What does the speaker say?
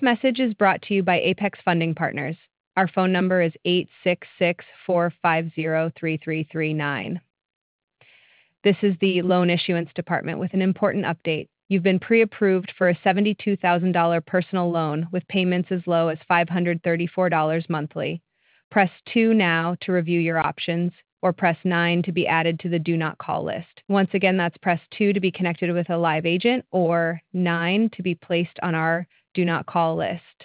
Message is brought to you by Apex Funding Partners. Our phone number is 866-450-3339. This is the Loan Issuance Department with an important update. You've been pre-approved for a $72,000 personal loan with payments as low as $534 monthly. Press 2 now to review your options, or press 9 to be added to the Do Not Call list. Once again, that's press 2 to be connected with a live agent, or 9 to be placed on our Do Not Call list.